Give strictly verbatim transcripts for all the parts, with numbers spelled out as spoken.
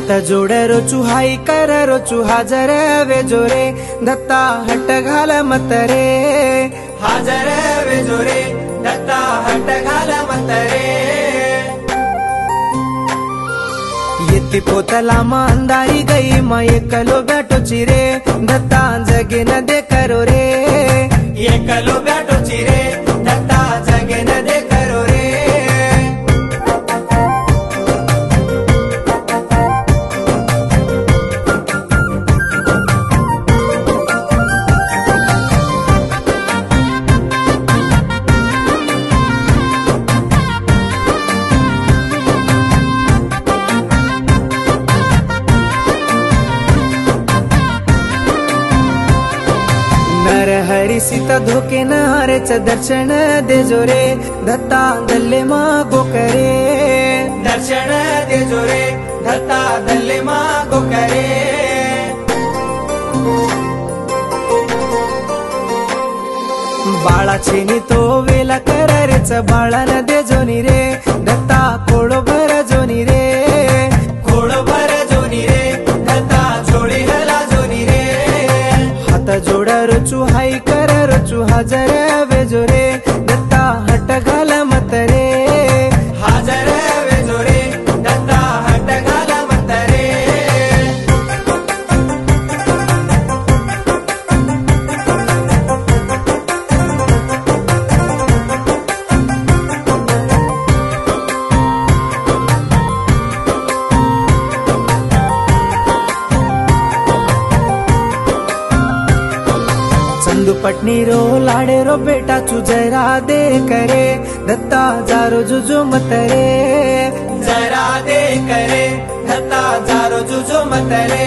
हात जोड रोचू हाई कर रोचू हाजर वे जोरे दत्ता हट घाल मतरे हाजर वे जोरे दत्ता हट घाल मतरे येती पोतला मा अंधारी गई मा एकलो बैठो चिरे दत्ता जगे न दे करो रे एकलो बैठो चिरे दत्ता जगे न दे करो रे नर हरि सीता धोके न हरेच दर्शन दे जोरे दत्ता दल्ले मागो करे दर्शन दे जोरे दत्ता दल्ले मागो करे बाळा छेनी तो वेला कर रेच बाळान दे जोनी रे दत्ता कोडो भर जोनी रे कोडो भर जोनी रे दत्ता जोडी हला जोनी रे हात जोड रोचू हाई कर रोचू हाजर वे जोरे दत्ता हट घाल मतरे हाजर वे जोरे दत्ता हट घाल मतरे चंदू पटनी रो लाडे रो बेटा चू जरा दे करे दत्ता जारो जुजो मतरे जरा दे करे दत्ता जारो जुजो मतरे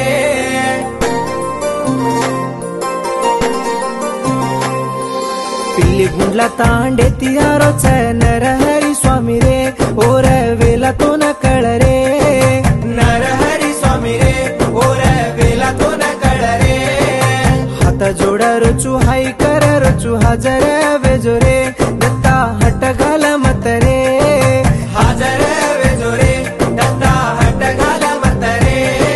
पिल्ली गुंडला तांडे तियारो नर हरी स्वामी रे ओर वेला तो न कळ रे नर हरी स्वामी रे ओर वेला तो न कळ रे हात जोड रोचू हाई कर रोचू हाजर वे जोरे दत्ता हट घाल मतरे हाजर वे जोरे दत्ता हट घाल मतरे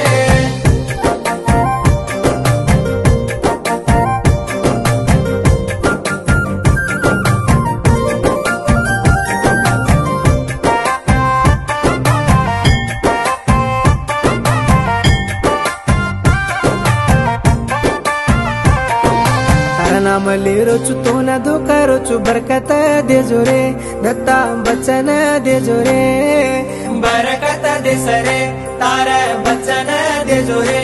नाम ले रोचू तो न धोखा रोचू बरकत दे जोरे दत्ता बचन दे जोरे बरकत दे सरे तार बचन दे जोरे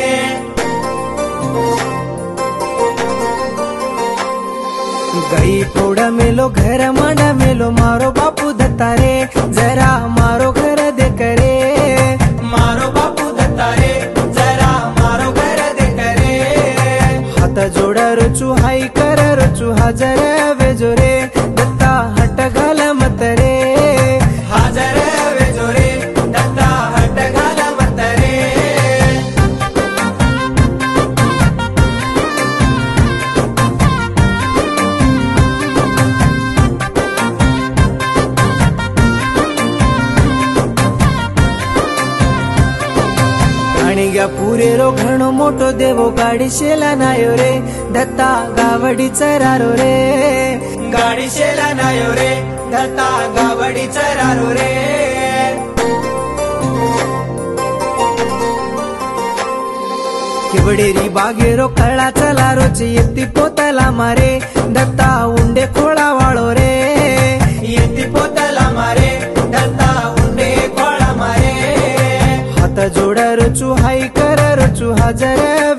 गई फोड़ा मेलो घर मांडा मेलो मारो बापू दत्ता रे जरा मारो घर दे करे मारो बापू दत्ता रे जरा मारो घर दे करे हात जोड रोचू हाई कर रोचू हाजर वे जोरे दत्ता हट घाल मतरे हाजर वे जोरे दत्ता हट घाल मतरे गा पुरे रो घणो मोटो देवो गाडी शेला नायो रे दत्ता गावडी चरारो रे गाडी शेला नायो रे दत्ता गावडी चरारो रे किवडेरी बागेरो कळा चला रोची येती पोतला मारे दत्ता उंडे खोळा वाळो रे येती पोतला मारे दत्ता उंडे खोळा मारे हात जोड रोचू हाई कर रोचू हाजर